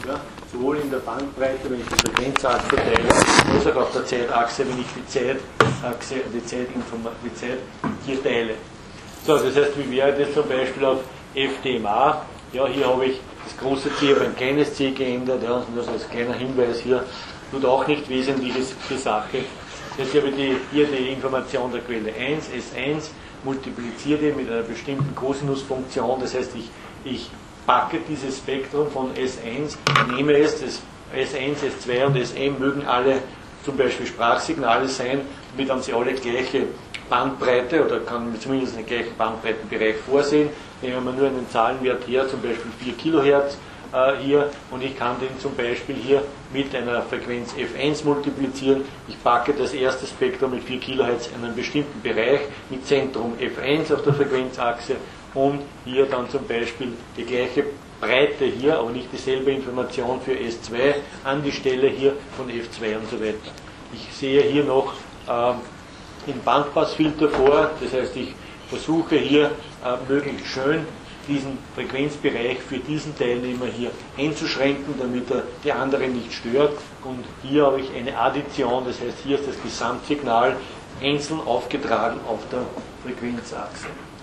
Ja? Sowohl in der Bandbreite, wenn ich die Frequenzachse teile, als auch auf der Zeitachse, wenn ich die Zeitachse, die Zeit hier teile. So, das heißt, wie wäre das zum Beispiel auf FDMA? Ja, hier habe ich das große C auf ein kleines c geändert, ja, nur so als kleiner Hinweis hier, tut auch nicht Wesentliches für Sache. Jetzt habe ich hier die Information der Quelle 1, S1, multipliziere die mit einer bestimmten Kosinusfunktion, das heißt, ich packe dieses Spektrum von S1, nehme es, das S1, S2 und Sm mögen alle zum Beispiel Sprachsignale sein, damit haben sie alle gleiche Bandbreite oder kann zumindest einen gleichen Bandbreitenbereich vorsehen. Nehmen wir nur einen Zahlenwert her, zum Beispiel 4 Kilohertz hier, und ich kann den zum Beispiel hier mit einer Frequenz F1 multiplizieren. Ich packe das erste Spektrum mit 4 Kilohertz in einen bestimmten Bereich mit Zentrum F1 auf der Frequenzachse und hier dann zum Beispiel die gleiche Breite hier, aber nicht dieselbe Information für S2 an die Stelle hier von F2 und so weiter. Ich sehe hier noch den Bandpassfilter vor, das heißt, ich versuche hier möglichst schön diesen Frequenzbereich für diesen Teilnehmer hier einzuschränken, damit er die anderen nicht stört. Und hier habe ich eine Addition, das heißt, hier ist das Gesamtsignal einzeln aufgetragen auf der Frequenzachse.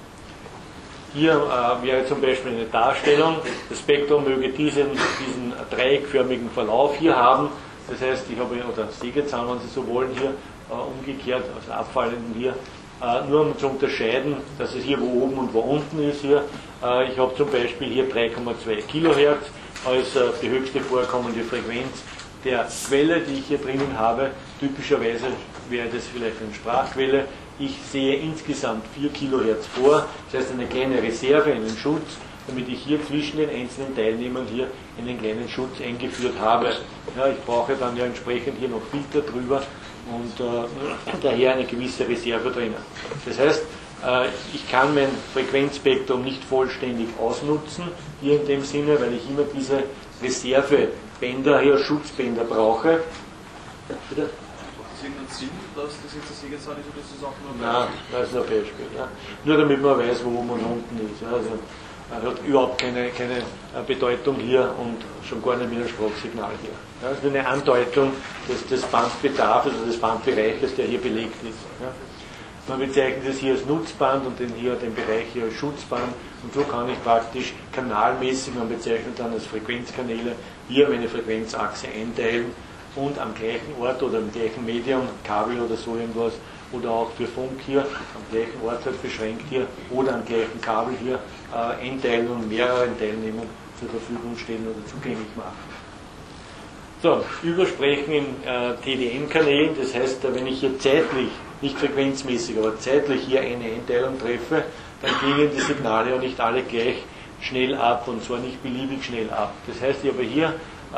Hier wäre zum Beispiel eine Darstellung, das Spektrum möge diesen dreieckförmigen Verlauf hier haben, das heißt, ich habe, oder Sägezahn, wenn Sie so wollen, hier umgekehrt, also abfallenden hier, nur um zu unterscheiden, dass es hier wo oben und wo unten ist hier. Ich habe zum Beispiel hier 3,2 Kilohertz als die höchste vorkommende Frequenz der Quelle, die ich hier drinnen habe. Typischerweise wäre das vielleicht eine Sprachquelle. Ich sehe insgesamt 4 Kilohertz vor, das heißt eine kleine Reserve, einen Schutz, damit ich hier zwischen den einzelnen Teilnehmern hier einen kleinen Schutz eingeführt habe. Ja, ich brauche dann ja entsprechend hier noch Filter drüber und daher eine gewisse Reserve drinnen. Das heißt, ich kann mein Frequenzspektrum nicht vollständig ausnutzen, hier in dem Sinne, weil ich immer diese Reservebänder, hier Schutzbänder brauche. Bitte? Macht das irgendeinen Sinn, dass das jetzt eine Sägezahl ist oder ist das auch nur ein Nein, das ist ein Beispiel. Ja. Nur damit man weiß, wo oben und unten ist. Ja. Also, hat überhaupt keine Bedeutung hier und schon gar nicht mehr ein Sprachsignal hier. Ja, das ist nur eine Andeutung des Bandbedarfs, also des Bandbereiches, der hier belegt ist. Ja. Man bezeichnet es hier als Nutzband und den Bereich hier als Schutzband und so kann ich praktisch kanalmäßig, man bezeichnet dann als Frequenzkanäle, hier meine Frequenzachse einteilen und am gleichen Ort oder am gleichen Medium, Kabel oder so irgendwas, oder auch für Funk hier, am gleichen Ort halt beschränkt hier, oder am gleichen Kabel hier einteilen und mehreren Teilnehmern zur Verfügung stellen oder zugänglich machen. So, Übersprechen in TDM-Kanälen, das heißt, wenn ich hier zeitlich, nicht frequenzmäßig, aber zeitlich hier eine Einteilung treffe, dann gehen die Signale ja nicht alle gleich schnell ab und zwar nicht beliebig schnell ab. Das heißt, ich habe hier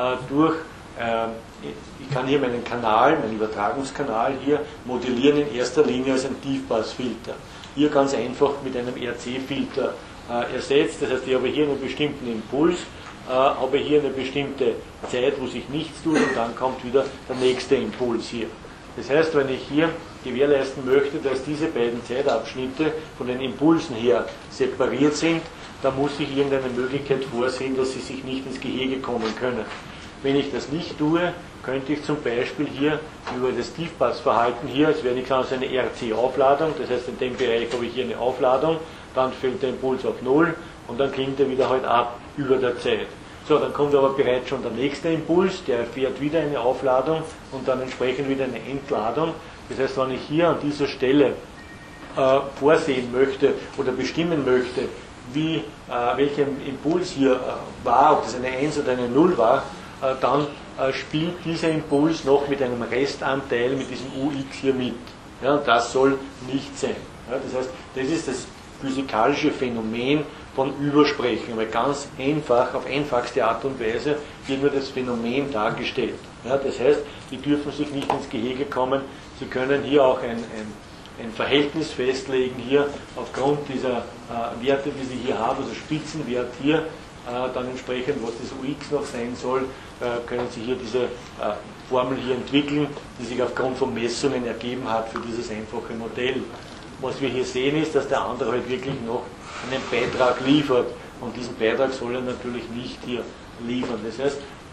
ich kann hier meinen Kanal, meinen Übertragungskanal hier modellieren in erster Linie als ein Tiefpassfilter. Hier ganz einfach mit einem RC-Filter ersetzt, das heißt, ich habe hier einen bestimmten Impuls, habe hier eine bestimmte Zeit, wo sich nichts tut und dann kommt wieder der nächste Impuls hier. Das heißt, wenn ich hier gewährleisten möchte, dass diese beiden Zeitabschnitte von den Impulsen her separiert sind, dann muss ich irgendeine Möglichkeit vorsehen, dass sie sich nicht ins Gehege kommen können. Wenn ich das nicht tue, könnte ich zum Beispiel hier über das Tiefpassverhalten hier, es wäre nicht ganz eine RC-Aufladung, das heißt in dem Bereich habe ich hier eine Aufladung, dann fällt der Impuls auf 0 und dann klingt er wieder halt ab über der Zeit. So, dann kommt aber bereits schon der nächste Impuls, der erfährt wieder eine Aufladung und dann entsprechend wieder eine Entladung. Das heißt, wenn ich hier an dieser Stelle vorsehen möchte oder bestimmen möchte, welcher Impuls hier war, ob das eine 1 oder eine 0 war, dann spielt dieser Impuls noch mit einem Restanteil, mit diesem UX hier mit. Ja, das soll nicht sein. Ja, das heißt, das ist das physikalische Phänomen von Übersprechen, weil ganz einfach, auf einfachste Art und Weise wird nur das Phänomen dargestellt. Ja, das heißt, die dürfen sich nicht ins Gehege kommen, sie können hier auch ein Verhältnis festlegen, hier aufgrund dieser Werte, die sie hier haben, also Spitzenwert hier, dann entsprechend, was das UX noch sein soll, können Sie hier diese Formel hier entwickeln, die sich aufgrund von Messungen ergeben hat für dieses einfache Modell. Was wir hier sehen ist, dass der andere halt wirklich noch einen Beitrag liefert und diesen Beitrag soll er natürlich nicht hier liefern. Das heißt,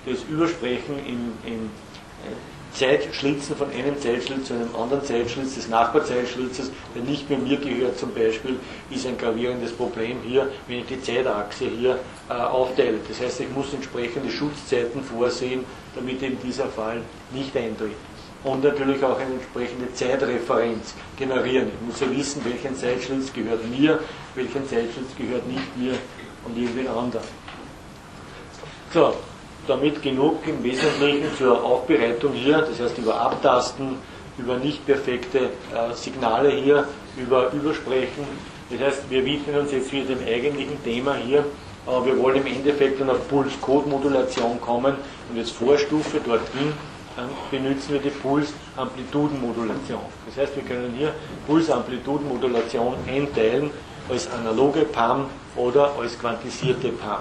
das Übersprechen im Zeitschlitzen von einem Zeitschlitz zu einem anderen Zeitschlitz des Nachbarzeitschlitzes, der nicht mehr mir gehört zum Beispiel, ist ein gravierendes Problem hier, wenn ich die Zeitachse hier aufteile. Das heißt, ich muss entsprechende Schutzzeiten vorsehen, damit eben dieser Fall nicht eintritt. Und natürlich auch eine entsprechende Zeitreferenz generieren. Ich muss ja wissen, welchen Zeitschlitz gehört mir, welchen Zeitschlitz gehört nicht mir und irgendwen anderen. So, damit genug im Wesentlichen zur Aufbereitung hier, das heißt über Abtasten, über nicht perfekte Signale hier, über Übersprechen. Das heißt, wir widmen uns jetzt wieder dem eigentlichen Thema hier, aber wir wollen im Endeffekt dann auf Puls-Code-Modulation kommen und jetzt Vorstufe dorthin benutzen wir die Puls-Amplitudenmodulation. Das heißt, wir können hier Puls-Amplitudenmodulation einteilen als analoge PAM oder als quantisierte PAM.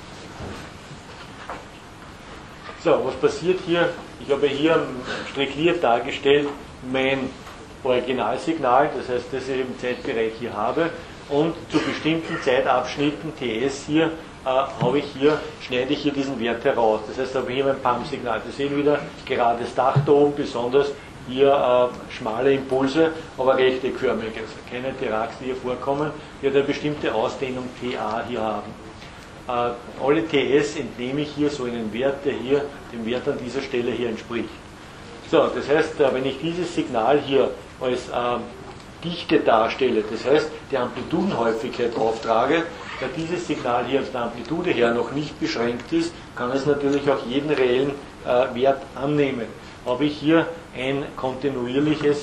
So, was passiert hier? Ich habe hier strickliert dargestellt mein Originalsignal, das heißt, das ich im Zeitbereich hier habe, und zu bestimmten Zeitabschnitten TS hier schneide ich hier diesen Wert heraus. Das heißt, habe ich hier mein PAM-Signal. Sie sehen wieder gerades Dach da oben, besonders hier schmale Impulse, aber rechteckförmig, also keine Diracs, die hier vorkommen, die eine bestimmte Ausdehnung TA hier haben. Alle TS entnehme ich hier so einen Wert, der hier dem Wert an dieser Stelle hier entspricht. So, das heißt, wenn ich dieses Signal hier als Dichte darstelle, das heißt, die Amplitudenhäufigkeit auftrage, da dieses Signal hier aus der Amplitude her noch nicht beschränkt ist, kann es natürlich auch jeden reellen Wert annehmen. Habe ich hier eine kontinuierliche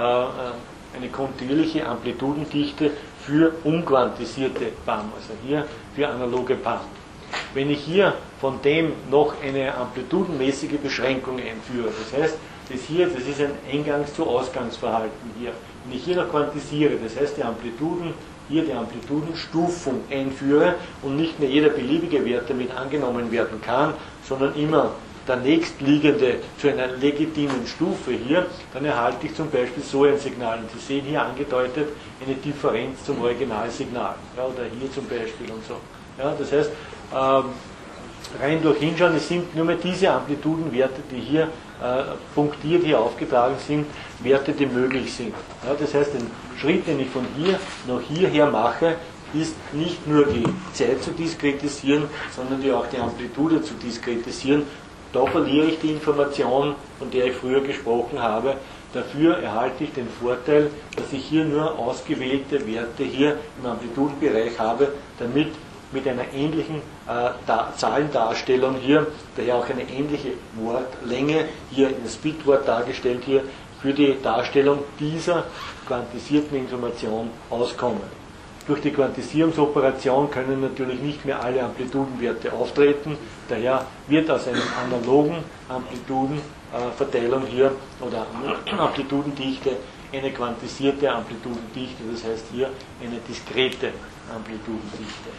Amplitudendichte für unquantisierte PAM, also hier für analoge PAM. Wenn ich hier von dem noch eine amplitudenmäßige Beschränkung einführe, das heißt, das ist ein Eingangs- zu Ausgangsverhalten hier. Wenn ich hier noch quantisiere, das heißt die Amplitudenstufung einführe und nicht mehr jeder beliebige Wert damit angenommen werden kann, sondern immer der nächstliegende zu einer legitimen Stufe hier, dann erhalte ich zum Beispiel so ein Signal. Und Sie sehen hier angedeutet eine Differenz zum Originalsignal. Ja, oder hier zum Beispiel und so. Ja, das heißt, rein durch Hinschauen, es sind nur mehr diese Amplitudenwerte, die hier punktiert hier aufgetragen sind, Werte, die möglich sind. Ja, das heißt, den Schritt, den ich von hier nach hierher mache, ist nicht nur die Zeit zu diskretisieren, sondern auch die Amplitude zu diskretisieren. Da verliere ich die Information, von der ich früher gesprochen habe. Dafür erhalte ich den Vorteil, dass ich hier nur ausgewählte Werte hier im Amplitudenbereich habe, damit mit einer ähnlichen Zahlendarstellung hier, daher auch eine ähnliche Wortlänge hier in das Bitwort dargestellt hier, für die Darstellung dieser quantisierten Information auskommen. Durch die Quantisierungsoperation können natürlich nicht mehr alle Amplitudenwerte auftreten, daher wird aus einer analogen Amplitudenverteilung hier oder Amplitudendichte eine quantisierte Amplitudendichte, das heißt hier eine diskrete Amplitudendichte.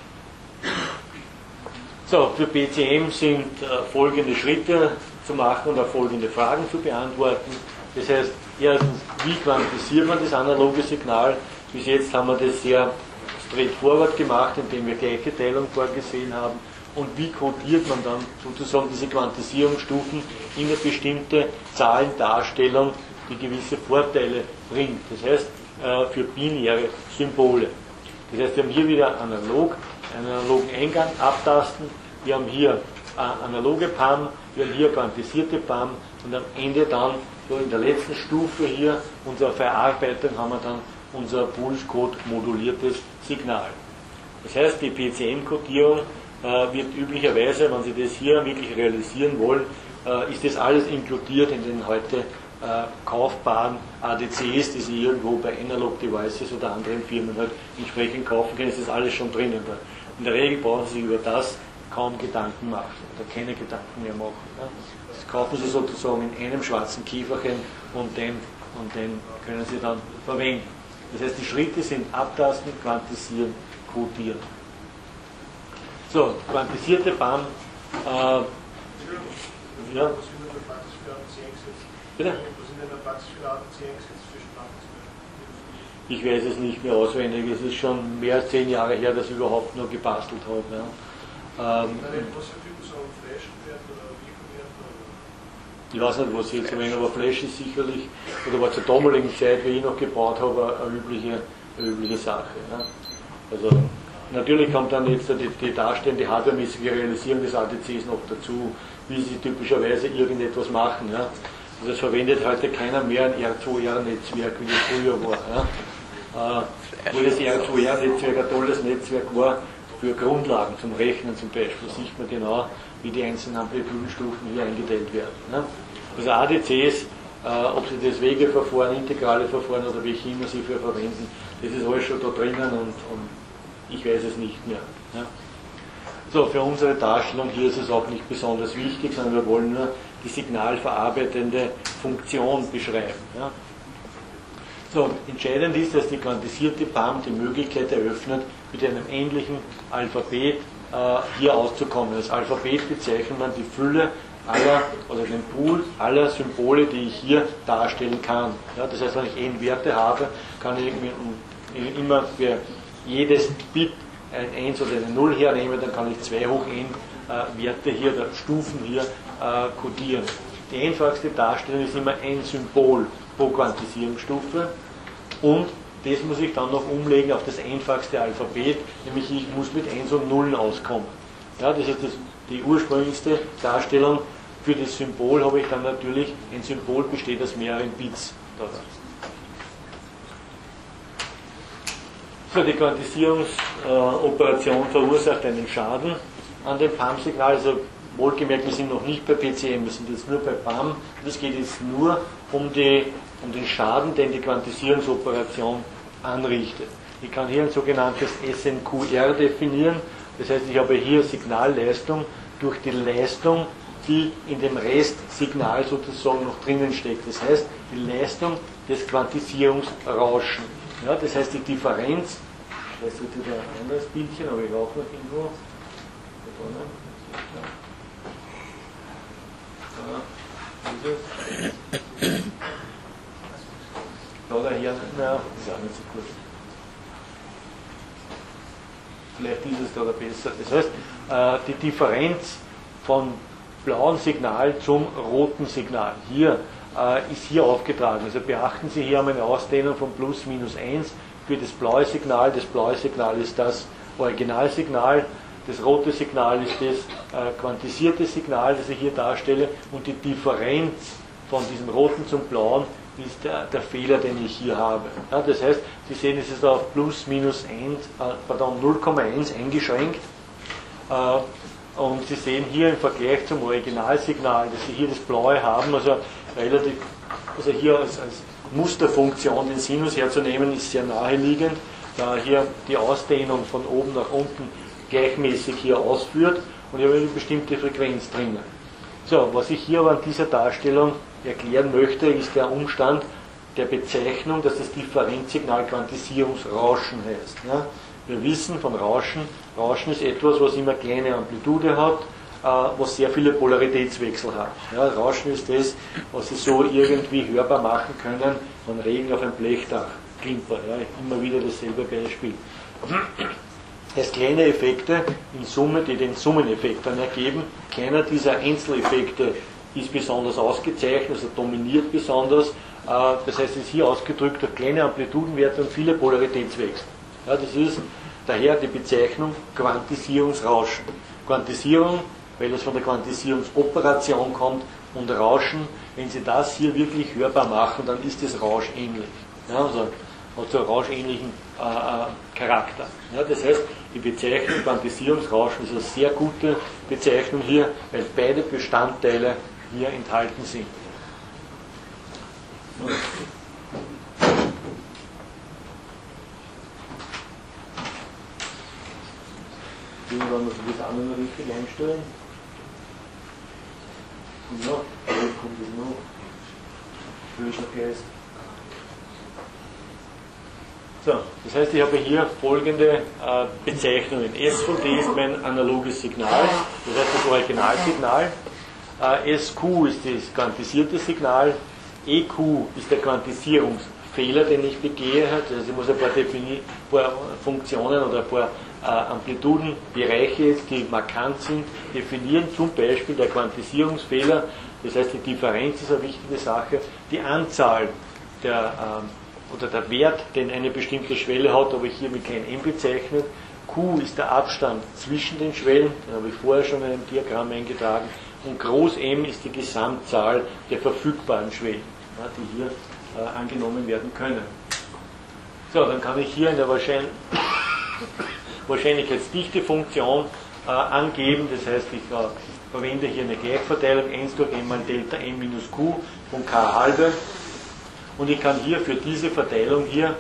So, für PCM sind folgende Schritte zu machen und auch folgende Fragen zu beantworten. Das heißt, erstens, wie quantisiert man das analoge Signal? Bis jetzt haben wir das sehr straightforward gemacht, indem wir gleiche Teilung vorgesehen haben. Und wie codiert man dann sozusagen diese Quantisierungsstufen in eine bestimmte Zahlendarstellung, die gewisse Vorteile bringt? Das heißt, für binäre Symbole. Das heißt, wir haben hier wieder analog, einen analogen Eingang abtasten, wir haben hier analoge PAM, wir haben hier quantisierte PAM und am Ende dann, so in der letzten Stufe hier, unserer Verarbeitung, haben wir dann unser Pulscode moduliertes Signal. Das heißt, die PCM-Codierung wird üblicherweise, wenn Sie das hier wirklich realisieren wollen, ist das alles inkludiert in den heute kaufbaren ADCs, die Sie irgendwo bei Analog Devices oder anderen Firmen halt entsprechend kaufen können, ist das alles schon drinnen. In der Regel brauchen Sie sich über das kaum Gedanken machen oder keine Gedanken mehr machen. Ja. Das kaufen Sie sozusagen in einem schwarzen Käferchen und den können Sie dann verwenden. Das heißt, die Schritte sind abtasten, quantisieren, codieren. So, quantisierte PAM. Ja. Bitte? Ich weiß es nicht mehr auswendig, es ist schon mehr als 10 Jahre her, dass ich überhaupt nur gebastelt habe. Ja. Ich weiß nicht, was jetzt erwähnen, aber Flash ist sicherlich, oder war zur damaligen Zeit, wie ich noch gebaut habe, eine übliche Sache. Ja. Also natürlich kommt dann jetzt die darstellende hardwaremäßige Realisierung des ADCs noch dazu, wie sie typischerweise irgendetwas machen. Ja. Also es verwendet heute keiner mehr ein R2R-Netzwerk, wie das früher war. Ja. Wo das R2R-Netzwerk ein tolles Netzwerk war für Grundlagen zum Rechnen zum Beispiel, sieht man genau, wie die einzelnen Amplitudenstufen hier eingeteilt werden. Ne? Also ADCs, ob sie das Wegeverfahren, integrale Verfahren oder welche immer sie für verwenden, das ist alles schon da drinnen und ich weiß es nicht mehr. Ne? So, für unsere Darstellung hier ist es auch nicht besonders wichtig, sondern wir wollen nur die signalverarbeitende Funktion beschreiben. Ja? So, entscheidend ist, dass die quantisierte PAM die Möglichkeit eröffnet, mit einem ähnlichen Alphabet hier auszukommen. Das Alphabet bezeichnet man die Fülle aller, oder den Pool aller Symbole, die ich hier darstellen kann. Ja, das heißt, wenn ich n Werte habe, kann ich immer für jedes Bit ein 1 oder eine 0 hernehmen, dann kann ich 2 hoch n Werte hier, oder Stufen hier kodieren. Die einfachste Darstellung ist immer ein Symbol pro Quantisierungsstufe und das muss ich dann noch umlegen auf das einfachste Alphabet, nämlich ich muss mit 1 und Nullen auskommen. Ja, das ist die ursprünglichste Darstellung. Für das Symbol habe ich dann natürlich, ein Symbol besteht aus mehreren Bits. So, die Quantisierungsoperation verursacht einen Schaden an dem PAM-Signal. Also wohlgemerkt, wir sind noch nicht bei PCM, wir sind jetzt nur bei PAM. Das geht jetzt nur um den Schaden, den die Quantisierungsoperation anrichtet. Ich kann hier ein sogenanntes SNQR definieren. Das heißt, ich habe hier Signalleistung durch die Leistung, die in dem Restsignal sozusagen noch drinnen steckt. Das heißt, die Leistung des Quantisierungsrauschen. Ja, das heißt, die Differenz, das ist wieder ein anderes Bildchen, aber ich auch noch irgendwo. Da daher, na, das ist auch nicht so gut. Vielleicht ist es da besser. Das heißt, die Differenz von blauem Signal zum roten Signal hier ist hier aufgetragen. Also beachten Sie, hier haben wir eine Ausdehnung von plus minus 1 für das blaue Signal. Das blaue Signal ist das Originalsignal. Das rote Signal ist das quantisierte Signal, das ich hier darstelle. Und die Differenz von diesem roten zum blauen ist der Fehler, den ich hier habe. Ja, das heißt, Sie sehen, es ist auf plus minus 0,1 eingeschränkt. Und Sie sehen hier im Vergleich zum Originalsignal, dass Sie hier das Blaue haben, also hier als Musterfunktion den Sinus herzunehmen, ist sehr naheliegend, da hier die Ausdehnung von oben nach unten gleichmäßig hier ausführt und ich habe eine bestimmte Frequenz drinnen. So, was ich hier aber an dieser Darstellung erklären möchte, ist der Umstand der Bezeichnung, dass das Differenzsignal Quantisierungsrauschen heißt. Ja? Wir wissen von Rauschen, Rauschen ist etwas, was immer kleine Amplitude hat, was sehr viele Polaritätswechsel hat. Ja, Rauschen ist das, was Sie so irgendwie hörbar machen können, wenn Regen auf ein Blechdach klimpert. Ja, immer wieder dasselbe Beispiel. Es kleine Effekte in Summe, die den Summeneffekt dann ergeben. Keiner dieser Einzeleffekte ist besonders ausgezeichnet, also dominiert besonders. Das heißt, es ist hier ausgedrückt durch kleine Amplitudenwerte und viele Polaritätswechsel. Ja, das ist daher die Bezeichnung Quantisierungsrauschen. Quantisierung, weil es von der Quantisierungsoperation kommt, und Rauschen, wenn Sie das hier wirklich hörbar machen, dann ist es rauschähnlich. Ja, also hat so einen rauschähnlichen Charakter. Ja, das heißt, die Bezeichnung Quantisierungsrauschen ist eine sehr gute Bezeichnung hier, weil beide Bestandteile hier enthalten sind. Irgendwann muss ich das andere noch richtig einstellen. Und noch, kommt das noch. Böser Geist. So, das heißt, ich habe hier folgende Bezeichnungen. S von D ist mein analoges Signal, das heißt das Originalsignal. SQ ist das quantisierte Signal. EQ ist der Quantisierungsfehler, den ich begehe. Also ich muss ein paar Funktionen oder ein paar Amplitudenbereiche jetzt, die markant sind, definieren, zum Beispiel der Quantisierungsfehler, das heißt die Differenz ist eine wichtige Sache, die Anzahl oder der Wert, den eine bestimmte Schwelle hat, habe ich hier mit klein m bezeichnet. Q ist der Abstand zwischen den Schwellen, den habe ich vorher schon in einem Diagramm eingetragen, und groß M ist die Gesamtzahl der verfügbaren Schwellen, die hier angenommen werden können. So, dann kann ich hier in der Wahrscheinlichkeitsdichtefunktion angeben, das heißt, ich verwende hier eine Gleichverteilung 1 durch m mal Delta m minus q von k halbe, und ich kann hier für diese Verteilung hier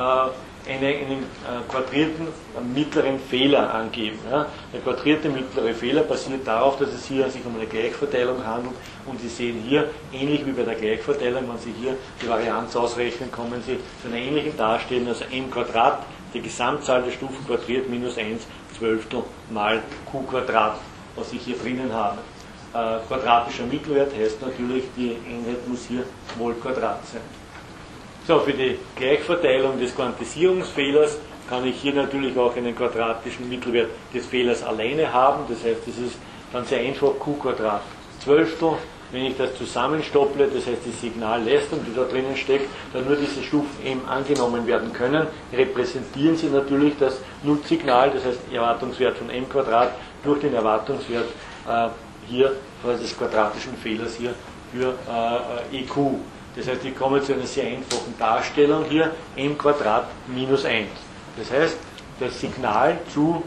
einen quadrierten mittleren Fehler angeben. Ja. Der quadrierte mittlere Fehler basiert darauf, dass es hier sich um eine Gleichverteilung handelt, und Sie sehen hier, ähnlich wie bei der Gleichverteilung, wenn Sie hier die Varianz ausrechnen, kommen Sie zu einer ähnlichen Darstellung, also m Quadrat, die Gesamtzahl der Stufen quadriert minus 1 Zwölftel mal q Quadrat, was ich hier drinnen habe. Quadratischer Mittelwert heißt natürlich, die Einheit muss hier Mol Quadrat sein. So, für die Gleichverteilung des Quantisierungsfehlers kann ich hier natürlich auch einen quadratischen Mittelwert des Fehlers alleine haben. Das heißt, das ist dann sehr einfach q Quadrat Zwölftel. Wenn ich das zusammenstopple, das heißt die Signalleistung, die da drinnen steckt, dann nur diese Stufen m angenommen werden können, repräsentieren Sie natürlich das Nutzsignal, das heißt Erwartungswert von m Quadrat durch den Erwartungswert hier des quadratischen Fehlers hier für EQ. Das heißt, ich komme zu einer sehr einfachen Darstellung hier, m Quadrat minus 1. Das heißt, das Signal zu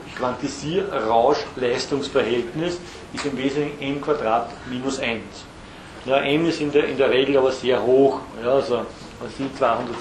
Quantisier-Rausch-Leistungsverhältnis ist im Wesentlichen m Quadrat minus 1. Ja, m ist in der Regel aber sehr hoch, ja, also man sieht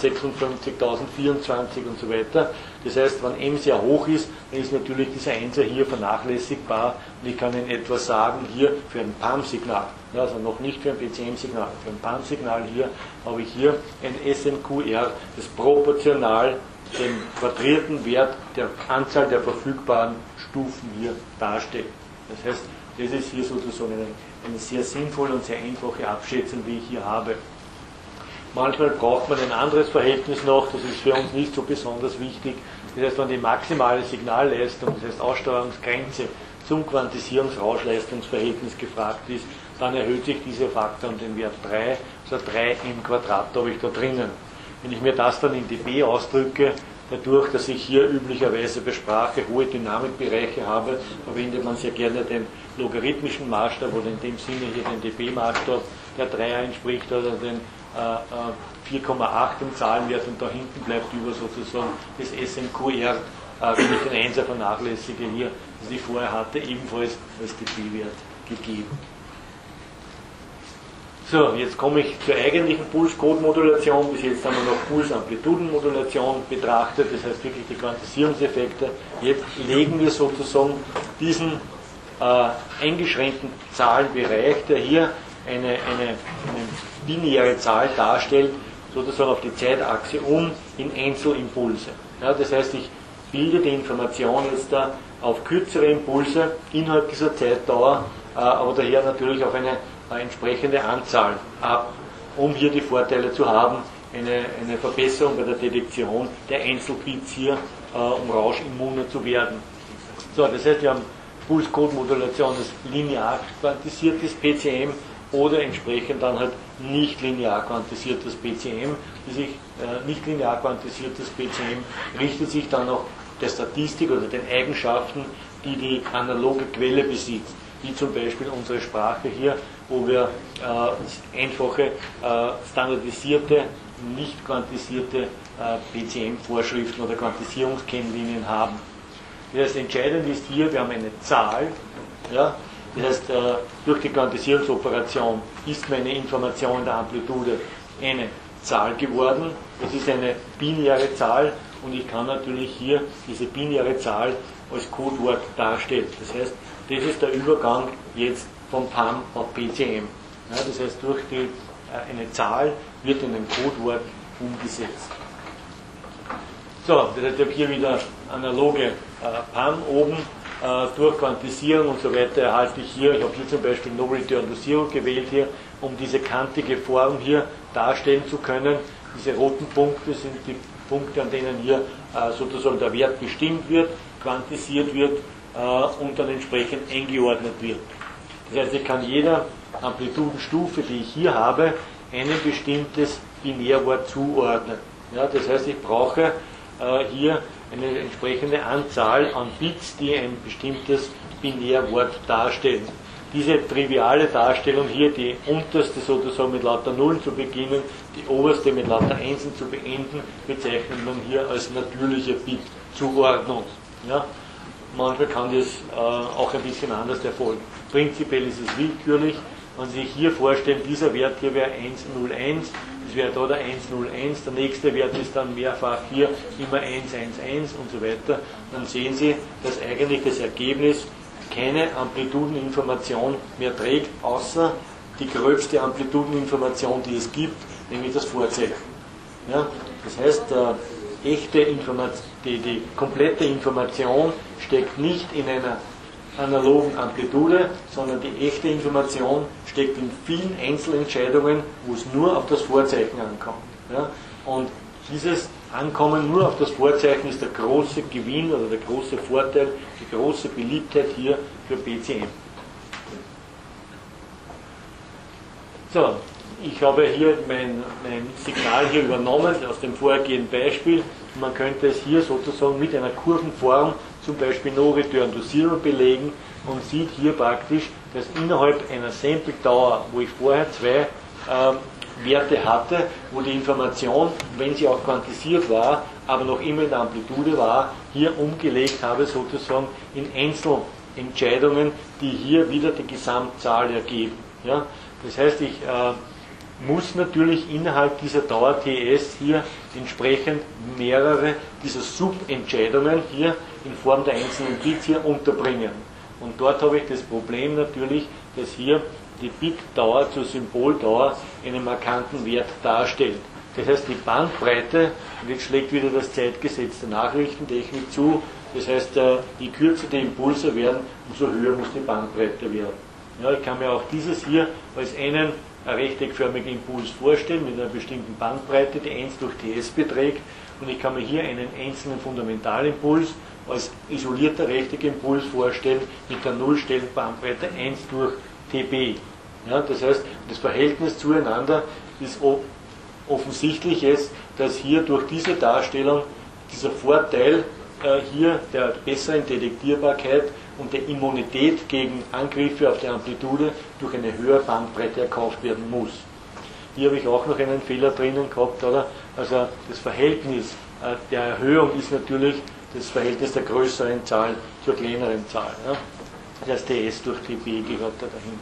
256.024 und so weiter. Das heißt, wenn m sehr hoch ist, dann ist natürlich dieser 1er hier vernachlässigbar, und ich kann Ihnen etwas sagen, hier für ein PAM-Signal, ja, also noch nicht für ein PCM-Signal, für ein PAM-Signal hier habe ich hier ein SMQR, das proportional den quadrierten Wert der Anzahl der verfügbaren Stufen hier darstellt. Das heißt, das ist hier sozusagen eine sehr sinnvolle und sehr einfache Abschätzung, die ich hier habe. Manchmal braucht man ein anderes Verhältnis noch, das ist für uns nicht so besonders wichtig. Das heißt, wenn die maximale Signalleistung, das heißt Aussteuerungsgrenze zum Quantisierungs-Rauschleistungsverhältnis gefragt ist, dann erhöht sich dieser Faktor um den Wert 3, also 3 m Quadrat habe ich da drinnen. Wenn ich mir das dann in dB ausdrücke, dadurch, dass ich hier üblicherweise bei Sprache hohe Dynamikbereiche habe, verwendet man sehr gerne den logarithmischen Maßstab oder in dem Sinne hier den dB-Maßstab, der 3 entspricht, oder den 4,8 im Zahlenwert, und da hinten bleibt über sozusagen das SMQR, wenn ich den 1er vernachlässige hier, das ich vorher hatte, ebenfalls als dB-Wert gegeben. So, jetzt komme ich zur eigentlichen Pulscode-Modulation. Bis jetzt haben wir noch Pulsamplitudenmodulation betrachtet, das heißt wirklich die Quantisierungseffekte. Jetzt legen wir sozusagen diesen eingeschränkten Zahlenbereich, der hier eine binäre Zahl darstellt, sozusagen auf die Zeitachse um in Einzelimpulse. Ja, das heißt, ich bilde die Information jetzt da auf kürzere Impulse innerhalb dieser Zeitdauer, aber daher natürlich auf eine entsprechende Anzahl ab, um hier die Vorteile zu haben, eine Verbesserung bei der Detektion der Einzelbits hier, um rauschimmuner zu werden. So, das heißt, wir haben Pulscode-Modulation als linear quantisiertes PCM oder entsprechend dann halt nicht linear quantisiertes PCM. Nicht linear quantisiertes PCM richtet sich dann auf der Statistik oder den Eigenschaften, die die analoge Quelle besitzt, wie zum Beispiel unsere Sprache hier, wo wir einfache, standardisierte, nicht quantisierte PCM-Vorschriften oder Quantisierungskennlinien haben. Das heißt, entscheidend ist hier, wir haben eine Zahl, ja, das heißt, durch die Quantisierungsoperation ist meine Information der Amplitude eine Zahl geworden. Das ist eine binäre Zahl, und ich kann natürlich hier diese binäre Zahl als Codewort darstellen. Das heißt, das ist der Übergang jetzt von PAM auf PCM. Ja, das heißt, durch eine Zahl wird in ein Codewort umgesetzt. So, das heißt, ich habe hier wieder analoge PAM oben. Durch Quantisierung und so weiter erhalte ich hier, ich habe hier zum Beispiel No Return to Zero gewählt hier, um diese kantige Form hier darstellen zu können. Diese roten Punkte sind die Punkte, an denen hier sozusagen der Wert bestimmt wird. quantisiert wird und dann entsprechend eingeordnet wird. Das heißt, ich kann jeder Amplitudenstufe, die ich hier habe, ein bestimmtes Binärwort zuordnen. Ja, das heißt, ich brauche hier eine entsprechende Anzahl an Bits, die ein bestimmtes Binärwort darstellen. Diese triviale Darstellung hier, die unterste sozusagen mit lauter Nullen zu beginnen, die oberste mit lauter Einsen zu beenden, bezeichnet man hier als natürliche Bit-Zuordnung. Ja? Manchmal kann das auch ein bisschen anders erfolgen. Prinzipiell ist es willkürlich. Wenn Sie sich hier vorstellen, dieser Wert hier wäre 101, das wäre da der 101, der nächste Wert ist dann mehrfach hier immer 111 und so weiter, dann sehen Sie, dass eigentlich das Ergebnis keine Amplitudeninformation mehr trägt, außer die gröbste Amplitudeninformation, die es gibt, nämlich das Vorzeichen. Ja? Das heißt, die komplette Information steckt nicht in einer analogen Amplitude, sondern die echte Information steckt in vielen Einzelentscheidungen, wo es nur auf das Vorzeichen ankommt. Ja? Und dieses Ankommen nur auf das Vorzeichen ist der große Gewinn oder der große Vorteil, die große Beliebtheit hier für PCM. So, ich habe hier mein Signal hier übernommen aus dem vorhergehenden Beispiel. Man könnte es hier sozusagen mit einer Kurvenform, zum Beispiel No Return to Zero, belegen und sieht hier praktisch, dass innerhalb einer Sample-Dauer, wo ich vorher zwei Werte hatte, wo die Information, wenn sie auch quantisiert war, aber noch immer in der Amplitude war, hier umgelegt habe sozusagen in Einzelentscheidungen, die hier wieder die Gesamtzahl ergeben. Ja? Das heißt, ich muss natürlich innerhalb dieser Dauer TS hier entsprechend mehrere dieser Subentscheidungen hier in Form der einzelnen Bits hier unterbringen. Und dort habe ich das Problem natürlich, dass hier die Bitdauer zur Symboldauer einen markanten Wert darstellt. Das heißt, die Bandbreite, und jetzt schlägt wieder das Zeitgesetz der Nachrichtentechnik zu, das heißt, je kürzer die Impulse werden, umso höher muss die Bandbreite werden. Ja, ich kann mir auch dieses hier als einen rechteckförmigen Impuls vorstellen, mit einer bestimmten Bandbreite, die 1 durch Ts beträgt, und ich kann mir hier einen einzelnen Fundamentalimpuls als isolierter Rechteckimpuls vorstellen, mit der Nullstellenbandbreite 1 durch TB. Ja, das heißt, das Verhältnis zueinander ist offensichtlich jetzt, dass hier durch diese Darstellung dieser Vorteil hier der besseren Detektierbarkeit und der Immunität gegen Angriffe auf die Amplitude durch eine höhere Bandbreite erkauft werden muss. Hier habe ich auch noch einen Fehler drinnen gehabt, oder? Also das Verhältnis der Erhöhung ist natürlich das Verhältnis der größeren Zahl zur kleineren Zahl. Ja? Das TS durch TB gehört da dahin.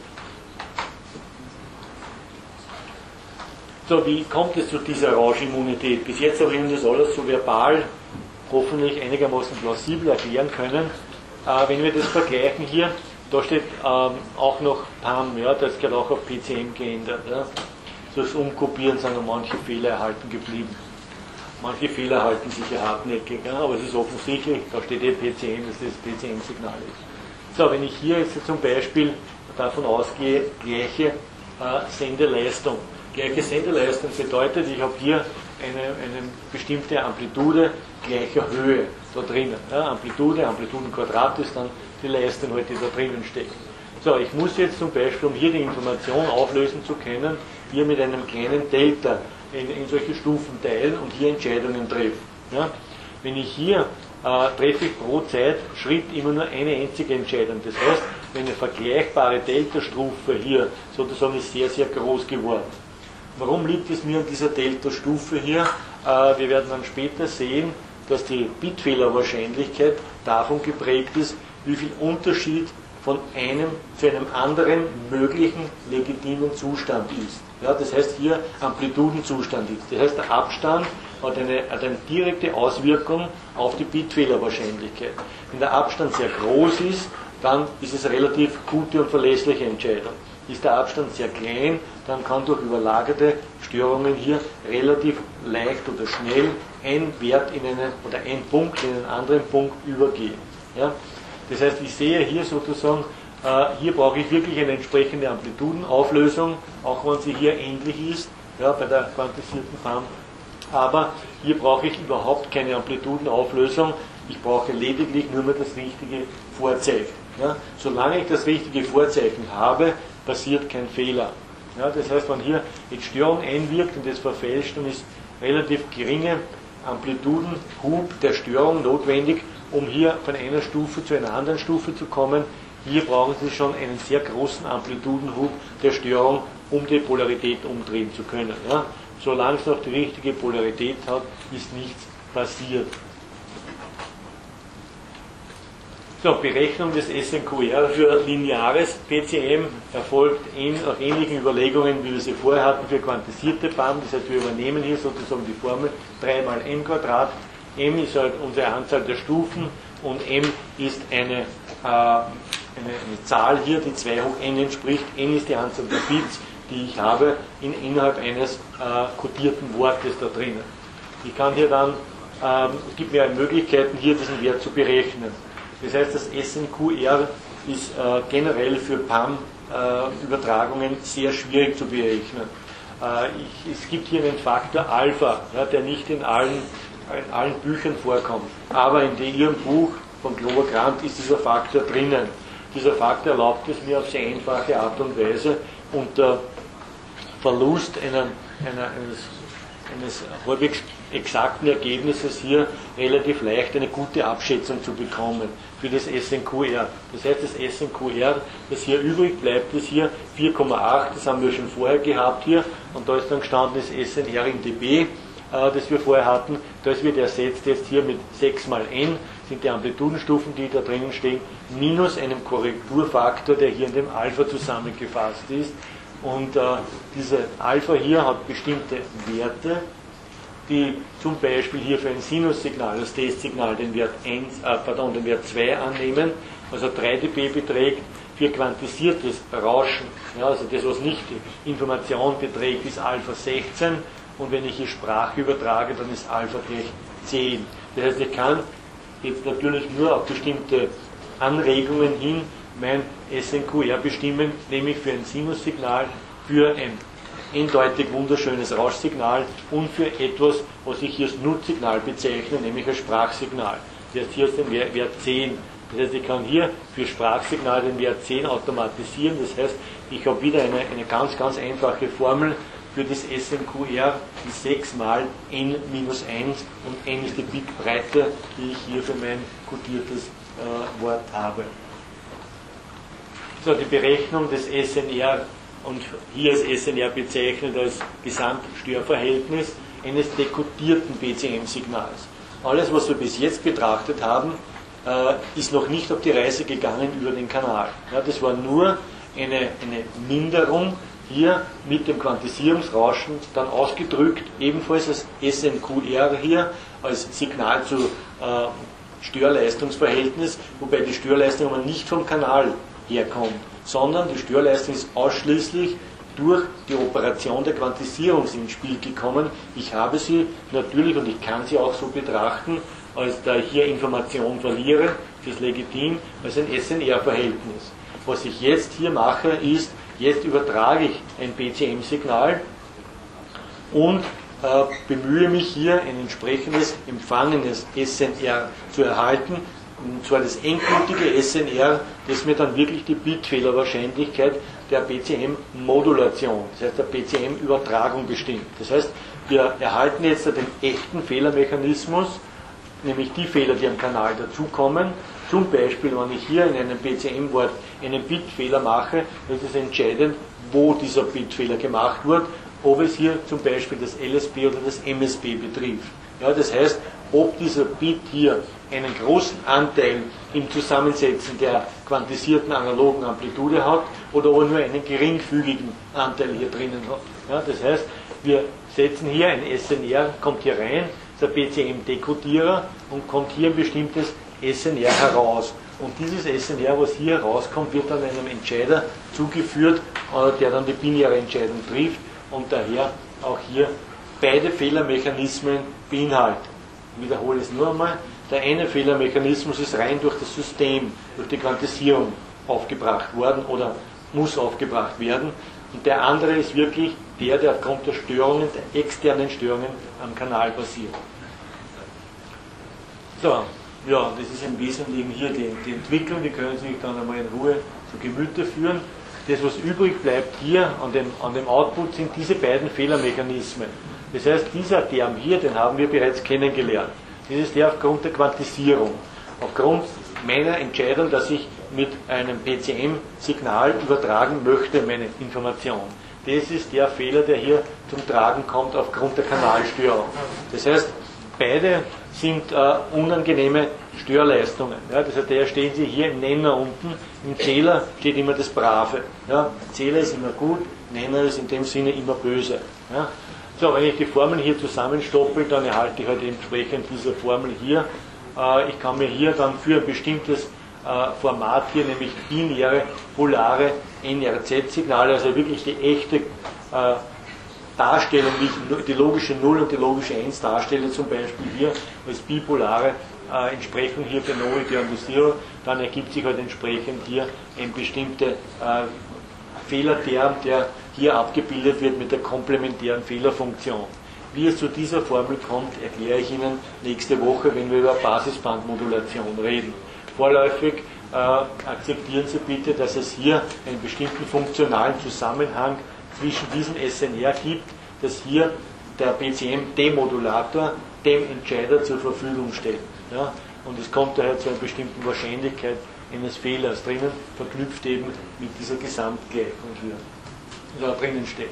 So, wie kommt es zu dieser Rauschimmunität? Bis jetzt habe ich Ihnen das alles so verbal hoffentlich einigermaßen plausibel erklären können. Wenn wir das vergleichen hier, da steht auch noch PAM, ja, das geht auch auf PCM geändert. Ja. Durch das Umkopieren sind noch manche Fehler erhalten geblieben. Manche Fehler halten sich ja hartnäckig, ja, aber es ist offensichtlich, da steht PCM, dass das PCM-Signal ist. So, wenn ich hier jetzt zum Beispiel davon ausgehe, gleiche Sendeleistung. Gleiche Sendeleistung bedeutet, ich habe hier eine bestimmte Amplitude gleicher Höhe da drinnen. Ja, Amplitudenquadrat ist dann die Leistung, die da drinnen steckt. So, ich muss jetzt zum Beispiel, um hier die Information auflösen zu können, hier mit einem kleinen Delta in solche Stufen teilen und hier Entscheidungen treffen. Ja, wenn ich hier treffe ich pro Zeitschritt immer nur eine einzige Entscheidung. Das heißt, eine vergleichbare Delta-Stufe hier sozusagen ist sehr, sehr groß geworden. Warum liegt es mir an dieser Delta-Stufe hier? Wir werden dann später sehen, dass die Bitfehlerwahrscheinlichkeit davon geprägt ist, wie viel Unterschied von einem zu einem anderen möglichen legitimen Zustand ist. Ja, das heißt hier Amplitudenzustand ist. Das heißt, der Abstand hat eine direkte Auswirkung auf die Bitfehlerwahrscheinlichkeit. Wenn der Abstand sehr groß ist, dann ist es eine relativ gute und verlässliche Entscheidung. Ist der Abstand sehr klein, dann kann durch überlagerte Störungen hier relativ leicht oder schnell ein Wert oder ein Punkt in einen anderen Punkt übergehen. Ja? Das heißt, ich sehe hier sozusagen, hier brauche ich wirklich eine entsprechende Amplitudenauflösung, auch wenn sie hier ähnlich ist, ja, bei der quantisierten Form. Aber hier brauche ich überhaupt keine Amplitudenauflösung. Ich brauche lediglich nur mehr das richtige Vorzeichen. Ja? Solange ich das richtige Vorzeichen habe, passiert kein Fehler. Ja? Das heißt, wenn hier jetzt Störung einwirkt und das verfälscht, dann ist relativ geringe Amplitudenhub der Störung notwendig, um hier von einer Stufe zu einer anderen Stufe zu kommen. Hier brauchen Sie schon einen sehr großen Amplitudenhub der Störung, um die Polarität umdrehen zu können. Ja? Solange es noch die richtige Polarität hat, ist nichts passiert. So, Berechnung des SNQR für lineares PCM erfolgt nach ähnlichen Überlegungen, wie wir sie vorher hatten für quantisierte BAM. Das heißt, wir übernehmen hier sozusagen die Formel 3 mal m². M ist halt unsere Anzahl der Stufen und m ist eine Zahl hier, die 2 hoch n entspricht. N ist die Anzahl der Bits, die ich habe innerhalb eines kodierten Wortes da drinnen. Ich kann hier dann, es gibt mehrere Möglichkeiten, hier diesen Wert zu berechnen. Das heißt, das SNQR ist generell für PAM-Übertragungen sehr schwierig zu berechnen. Es gibt hier einen Faktor Alpha, ja, der nicht in allen Büchern vorkommt. Aber in Ihrem Buch von Glover Grant ist dieser Faktor drinnen. Dieser Faktor erlaubt es mir auf sehr einfache Art und Weise unter Verlust eines halbwegs exakten Ergebnisses hier relativ leicht eine gute Abschätzung zu bekommen für das SNQR. Das heißt, das SNQR, das hier übrig bleibt, ist hier 4,8, das haben wir schon vorher gehabt hier, und da ist dann gestanden das SNR in dB, das wir vorher hatten. Das wird ersetzt jetzt hier mit 6 mal n, sind die Amplitudenstufen, die da drinnen stehen, minus einem Korrekturfaktor, der hier in dem Alpha zusammengefasst ist. Und diese Alpha hier hat bestimmte Werte, die zum Beispiel hier für ein Sinussignal, das Testsignal, den Wert 2 annehmen, also 3 dB beträgt. Für quantisiertes Rauschen, ja, also das, was nicht die Information beträgt, ist Alpha 16, und wenn ich hier Sprache übertrage, dann ist Alpha gleich 10. Das heißt, ich kann jetzt natürlich nur auf bestimmte Anregungen hin mein SNQR bestimmen, nämlich für ein Sinussignal, für ein eindeutig wunderschönes Rauschsignal und für etwas, was ich hier als Nutzsignal bezeichne, nämlich als Sprachsignal. Das heißt, hier ist der Wert 10. Das heißt, ich kann hier für Sprachsignal den Wert 10 automatisieren. Das heißt, ich habe wieder eine ganz, ganz einfache Formel für das SNQR, die 6 mal n minus 1, und n ist die Bitbreite, die ich hier für mein kodiertes Wort habe. So, die Berechnung des SNR, und hier ist SNR bezeichnet als Gesamtstörverhältnis eines dekodierten BCM-Signals. Alles, was wir bis jetzt betrachtet haben, ist noch nicht auf die Reise gegangen über den Kanal. Ja, das war nur eine Minderung hier mit dem Quantisierungsrauschen, dann ausgedrückt ebenfalls als SNQR hier, als Signal zu Störleistungsverhältnis, wobei die Störleistung aber nicht vom Kanal herkommt, sondern die Störleistung ist ausschließlich durch die Operation der Quantisierung ins Spiel gekommen. Ich habe sie natürlich, und ich kann sie auch so betrachten, als da ich hier Information verliere, das ist legitim, als ein SNR-Verhältnis. Was ich jetzt hier mache, ist, jetzt übertrage ich ein BCM-Signal und bemühe mich hier ein entsprechendes empfangenes SNR zu erhalten, und zwar das endgültige SNR, das mir dann wirklich die Bitfehlerwahrscheinlichkeit der BCM-Modulation, das heißt der BCM-Übertragung bestimmt. Das heißt, wir erhalten jetzt den echten Fehlermechanismus, nämlich die Fehler, die am Kanal dazukommen. Zum Beispiel, wenn ich hier in einem BCM-Wort einen Bitfehler mache, dann ist es entscheidend, wo dieser Bitfehler gemacht wird, ob es hier zum Beispiel das LSB oder das MSB betrifft. Ja, das heißt, ob dieser Bit hier einen großen Anteil im Zusammensetzen der quantisierten analogen Amplitude hat oder ob er nur einen geringfügigen Anteil hier drinnen hat. Ja, das heißt, wir setzen hier ein SNR, kommt hier rein, der BCM-Dekodierer, und kommt hier ein bestimmtes SNR heraus. Und dieses SNR, was hier herauskommt, wird dann einem Entscheider zugeführt, der dann die binäre Entscheidung trifft und daher auch hier beide Fehlermechanismen beinhaltet. Ich wiederhole es nur einmal. Der eine Fehlermechanismus ist rein durch das System, durch die Quantisierung aufgebracht worden oder muss aufgebracht werden. Und der andere ist wirklich der aufgrund der Störungen, der externen Störungen am Kanal passiert. So, Ja, das ist im Wesentlichen hier die Entwicklung, die können Sie sich dann einmal in Ruhe zu Gemüte führen. Das, was übrig bleibt hier an dem Output, sind diese beiden Fehlermechanismen. Das heißt, dieser Term hier, den haben wir bereits kennengelernt. Das ist der aufgrund der Quantisierung, aufgrund meiner Entscheidung, dass ich mit einem PCM-Signal übertragen möchte, meine Information. Das ist der Fehler, der hier zum Tragen kommt aufgrund der Kanalstörung. Das heißt, beide sind unangenehme Störleistungen. Ja, das heißt, daher stehen Sie hier im Nenner unten, im Zähler steht immer das Brave. Ja, Zähler ist immer gut, Nenner ist in dem Sinne immer böse. Ja. So, wenn ich die Formeln hier zusammenstoppel, dann erhalte ich halt entsprechend diese Formel hier. Ich kann mir hier dann für ein bestimmtes Format hier, nämlich binäre, polare NRZ-Signale, also wirklich die echte Darstellung, wie ich die logische 0 und die logische 1 darstelle, zum Beispiel hier als bipolare Entsprechung hier für Noise und Zero, dann ergibt sich halt entsprechend hier ein bestimmter Fehlerterm, der hier abgebildet wird mit der komplementären Fehlerfunktion. Wie es zu dieser Formel kommt, erkläre ich Ihnen nächste Woche, wenn wir über Basisbandmodulation reden. Vorläufig akzeptieren Sie bitte, dass es hier einen bestimmten funktionalen Zusammenhang zwischen diesem SNR gibt, dass hier der PCM-Demodulator dem Entscheider zur Verfügung stellt. Ja? Und es kommt daher zu einer bestimmten Wahrscheinlichkeit eines Fehlers drinnen, verknüpft eben mit dieser Gesamtgleichung hier, die da drinnen steht.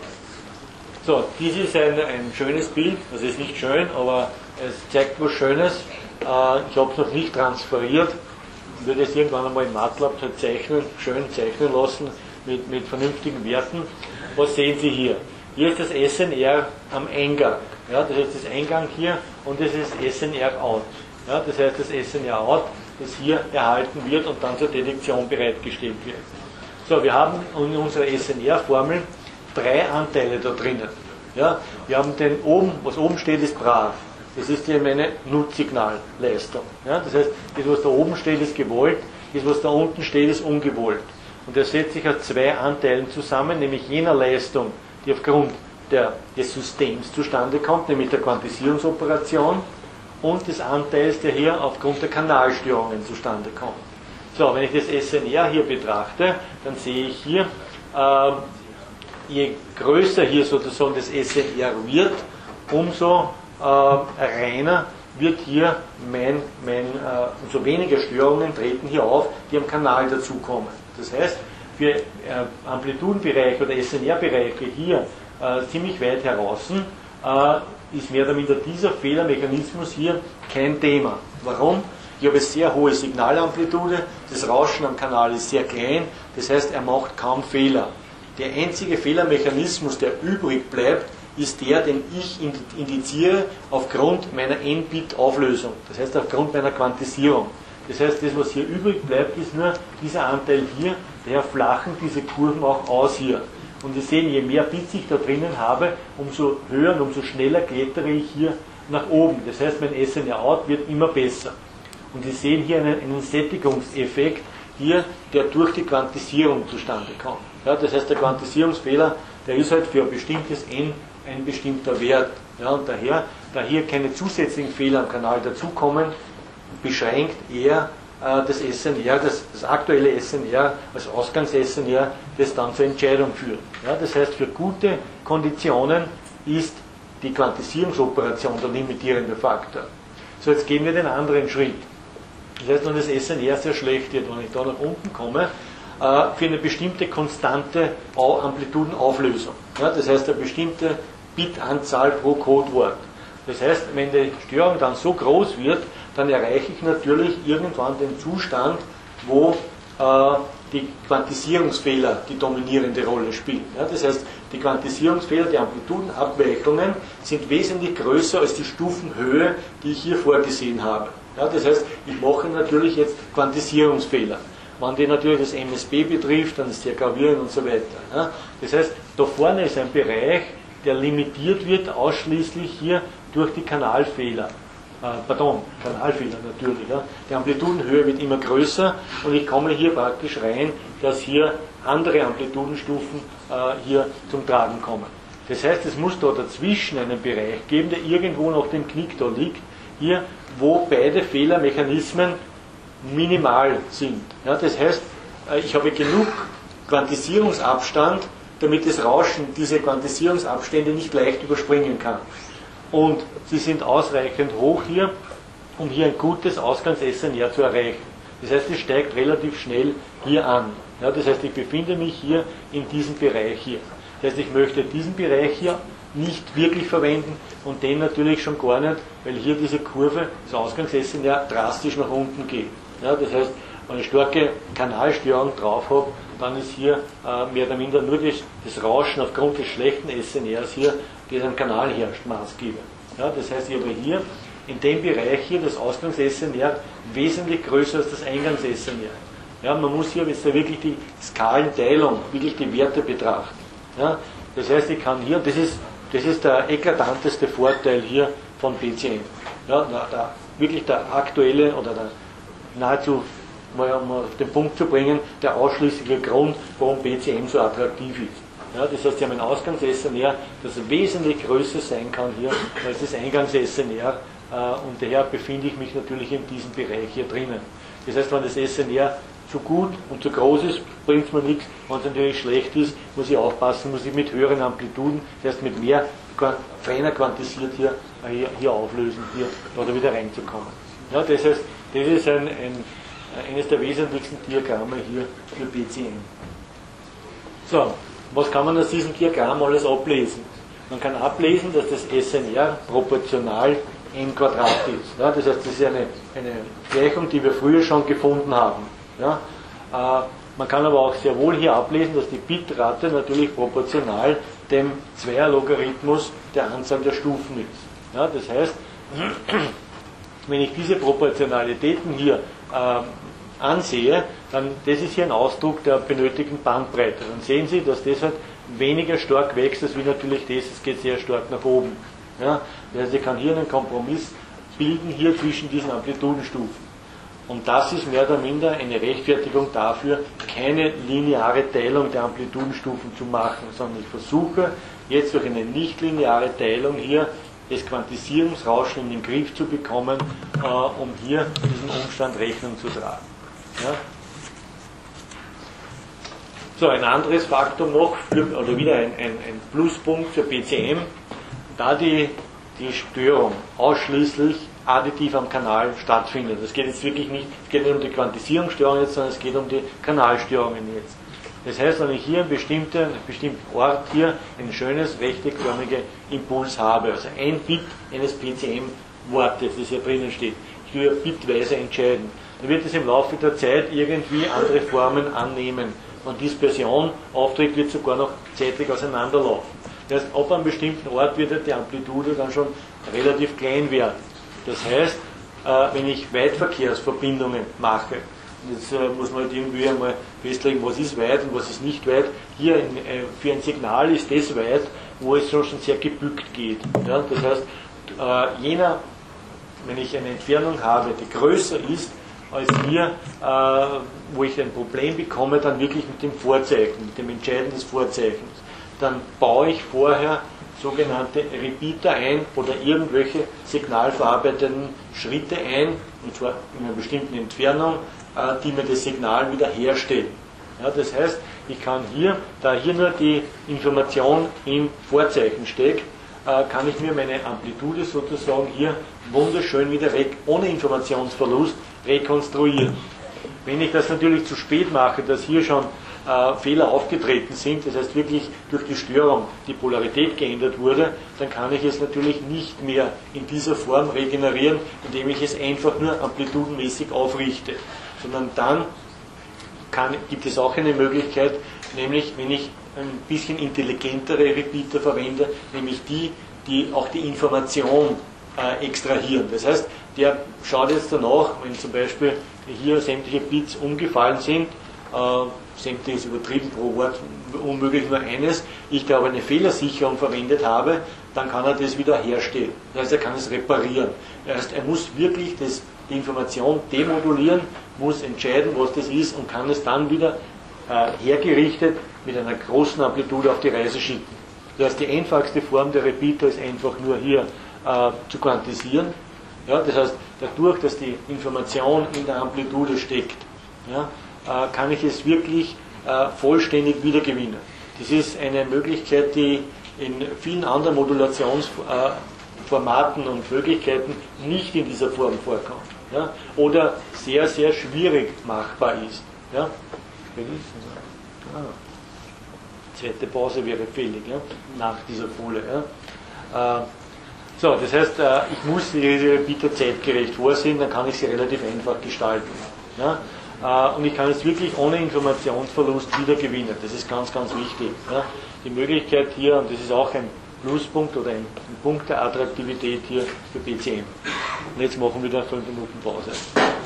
So, dies ist ein schönes Bild, also es ist nicht schön, aber es zeigt was Schönes. Ich habe es noch nicht transferiert, würde es irgendwann einmal im MATLAB zeichnen, schön zeichnen lassen mit vernünftigen Werten. Was sehen Sie hier? Hier ist das SNR am Eingang. Ja, das heißt das Eingang hier und das ist SNR out. Ja, das heißt das SNR out, das hier erhalten wird und dann zur Detektion bereitgestellt wird. So, wir haben in unserer SNR-Formel 3 Anteile da drinnen. Ja, wir haben den oben, was oben steht, ist brav. Das ist hier meine Nutzsignalleistung. Ja, das heißt, das, was da oben steht, ist gewollt, das, was da unten steht, ist ungewollt. Und das setzt sich aus 2 Anteilen zusammen, nämlich jener Leistung, die aufgrund des Systems zustande kommt, nämlich der Quantisierungsoperation, und des Anteils, der hier aufgrund der Kanalstörungen zustande kommt. So, wenn ich das SNR hier betrachte, dann sehe ich hier, je größer hier sozusagen das SNR wird, umso reiner wird hier umso weniger Störungen treten hier auf, die am Kanal dazukommen. Das heißt, für Amplitudenbereiche oder SNR-Bereiche hier ziemlich weit heraus ist mehr oder minder dieser Fehlermechanismus hier kein Thema. Warum? Ich habe eine sehr hohe Signalamplitude, das Rauschen am Kanal ist sehr klein, das heißt, er macht kaum Fehler. Der einzige Fehlermechanismus, der übrig bleibt, ist der, den ich indiziere aufgrund meiner N-Bit-Auflösung, das heißt aufgrund meiner Quantisierung. Das heißt, das, was hier übrig bleibt, ist nur dieser Anteil hier, daher flachen diese Kurven auch aus hier. Und Sie sehen, je mehr Bits ich da drinnen habe, umso höher und umso schneller klettere ich hier nach oben. Das heißt, mein SNR-Out wird immer besser. Und Sie sehen hier einen Sättigungseffekt, hier, der durch die Quantisierung zustande kommt. Ja, das heißt, der Quantisierungsfehler, der ist halt für ein bestimmtes N ein bestimmter Wert. Ja, und daher, da hier keine zusätzlichen Fehler am Kanal dazukommen, beschränkt er das SNR, das aktuelle SNR als Ausgangs-SNR, das dann zur Entscheidung führt. Ja, das heißt, für gute Konditionen ist die Quantisierungsoperation der limitierende Faktor. So, jetzt gehen wir den anderen Schritt. Das heißt, wenn das SNR sehr schlecht wird, wenn ich da nach unten komme, für eine bestimmte konstante Amplitudenauflösung. Ja, das heißt, eine bestimmte Bitanzahl pro Codewort. Das heißt, wenn die Störung dann so groß wird, dann erreiche ich natürlich irgendwann den Zustand, wo die Quantisierungsfehler die dominierende Rolle spielen. Ja, das heißt, die Quantisierungsfehler, die Amplitudenabweichungen sind wesentlich größer als die Stufenhöhe, die ich hier vorgesehen habe. Ja, das heißt, ich mache natürlich jetzt Quantisierungsfehler. Wenn die natürlich das MSB betrifft, dann ist es sehr gravierend und so weiter. Ja, das heißt, da vorne ist ein Bereich, der limitiert wird ausschließlich hier durch die Kanalfehler. Kanalfehler natürlich. Ja. Die Amplitudenhöhe wird immer größer und ich komme hier praktisch rein, dass hier andere Amplitudenstufen hier zum Tragen kommen. Das heißt, es muss da dazwischen einen Bereich geben, der irgendwo nach dem Knick da liegt, hier, wo beide Fehlermechanismen minimal sind. Ja, das heißt, ich habe genug Quantisierungsabstand, damit das Rauschen diese Quantisierungsabstände nicht leicht überspringen kann. Und sie sind ausreichend hoch hier, um hier ein gutes Ausgangs-SNR zu erreichen. Das heißt, es steigt relativ schnell hier an. Ja, das heißt, ich befinde mich hier in diesem Bereich hier. Das heißt, ich möchte diesen Bereich hier nicht wirklich verwenden und den natürlich schon gar nicht, weil hier diese Kurve, das Ausgangs-SNR, drastisch nach unten geht. Ja, das heißt, wenn ich starke Kanalstörung drauf habe, dann ist hier mehr oder minder nur das Rauschen aufgrund des schlechten SNRs hier, das am Kanal herrscht, maßgebend. Ja, das heißt, ich habe hier in dem Bereich hier das Ausgangs-SNR wesentlich größer als das Eingangs-SNR. Ja, man muss hier jetzt wirklich die Skalenteilung, wirklich die Werte betrachten. Ja, das heißt, ich kann hier, das ist der eklatanteste Vorteil hier von BCM. Ja, wirklich der aktuelle oder der nahezu, mal um auf den Punkt zu bringen, der ausschließliche Grund, warum BCM so attraktiv ist. Ja, das heißt, Sie haben ein Ausgangs-SNR, das wesentlich größer sein kann hier als das Eingangs-SNR und daher befinde ich mich natürlich in diesem Bereich hier drinnen. Das heißt, wenn das SNR zu gut und zu groß ist, bringt es mir nichts. Wenn es natürlich schlecht ist, muss ich aufpassen, muss ich mit höheren Amplituden, das heißt mit mehr feiner quantisiert hier auflösen, hier oder wieder reinzukommen. Ja, das heißt, das ist eines der wesentlichsten Diagramme hier für BCM. So, was kann man aus diesem Diagramm alles ablesen? Man kann ablesen, dass das SNR proportional n Quadrat ist. Ja, das heißt, das ist eine Gleichung, die wir früher schon gefunden haben. Ja, man kann aber auch sehr wohl hier ablesen, dass die Bitrate natürlich proportional dem Zweierlogarithmus der Anzahl der Stufen ist. Ja, das heißt, wenn ich diese Proportionalitäten hier ansehe, dann das ist hier ein Ausdruck der benötigten Bandbreite. Dann sehen Sie, dass das halt weniger stark wächst, als wie natürlich das, es geht sehr stark nach oben. Ja, das heißt, ich kann hier einen Kompromiss bilden hier zwischen diesen Amplitudenstufen. Und das ist mehr oder minder eine Rechtfertigung dafür, keine lineare Teilung der Amplitudenstufen zu machen, sondern ich versuche jetzt durch eine nichtlineare Teilung hier das Quantisierungsrauschen in den Griff zu bekommen, um hier diesem Umstand Rechnung zu tragen. Ja? So, ein anderes Faktum noch, oder wieder ein Pluspunkt für BCM, da die Störung ausschließlich additiv am Kanal stattfindet. Es geht jetzt wirklich nicht, es geht nicht um die Quantisierungsstörung jetzt, sondern es geht um die Kanalstörungen jetzt. Das heißt, wenn ich hier einen bestimmten Ort hier ein schönes rechteckförmiges Impuls habe, also ein Bit eines PCM-Wortes, das hier drinnen steht, ich will bitweise entscheiden, dann wird es im Laufe der Zeit irgendwie andere Formen annehmen. Wenn Dispersion auftritt, wird sogar noch zeitlich auseinanderlaufen. Das heißt, ab einem bestimmten Ort wird die Amplitude dann schon relativ klein werden. Das heißt, wenn ich Weitverkehrsverbindungen mache, jetzt muss man halt irgendwie einmal festlegen, was ist weit und was ist nicht weit. Hier für ein Signal ist das weit, wo es schon sehr gebückt geht. Ja, das heißt, wenn ich eine Entfernung habe, die größer ist als hier, wo ich ein Problem bekomme, dann wirklich mit dem Vorzeichen, mit dem Entscheiden des Vorzeichens, dann baue ich vorher sogenannte Repeater ein oder irgendwelche signalverarbeitenden Schritte ein, und zwar in einer bestimmten Entfernung, die mir das Signal wieder herstellen. Ja, das heißt, ich kann hier, da hier nur die Information im Vorzeichen steckt, kann ich mir meine Amplitude sozusagen hier wunderschön wieder ohne Informationsverlust rekonstruieren. Wenn ich das natürlich zu spät mache, dass hier schon Fehler aufgetreten sind, das heißt wirklich durch die Störung die Polarität geändert wurde, dann kann ich es natürlich nicht mehr in dieser Form regenerieren, indem ich es einfach nur amplitudenmäßig aufrichte, sondern dann gibt es auch eine Möglichkeit, nämlich wenn ich ein bisschen intelligentere Repeater verwende, nämlich die auch die Information extrahieren. Das heißt, der schaut jetzt danach, wenn zum Beispiel hier sämtliche Bits umgefallen sind, sämtlich ist übertrieben pro Wort, unmöglich nur eines, ich da aber eine Fehlersicherung verwendet habe, dann kann er das wieder herstellen. Das heißt, er kann es reparieren. Das heißt, er muss wirklich die Information demodulieren, muss entscheiden, was das ist und kann es dann wieder hergerichtet mit einer großen Amplitude auf die Reise schicken. Das heißt, die einfachste Form der Repeater ist einfach nur hier zu quantisieren. Ja, das heißt, dadurch, dass die Information in der Amplitude steckt, ja, kann ich es wirklich vollständig wiedergewinnen. Das ist eine Möglichkeit, die in vielen anderen Modulationsformaten und Möglichkeiten nicht in dieser Form vorkommt. Ja, oder sehr, sehr schwierig machbar ist. Ja. Zweite Pause wäre fällig, ja, nach dieser Folie. Ja. So, das heißt, ich muss diese Repeater zeitgerecht vorsehen, dann kann ich sie relativ einfach gestalten. Ja. Und ich kann es wirklich ohne Informationsverlust wieder gewinnen. Das ist ganz, ganz wichtig. Ja. Die Möglichkeit hier, und das ist auch ein Pluspunkt oder ein Punkt der Attraktivität hier für PCM. Und jetzt machen wir wieder 5 Minuten Pause.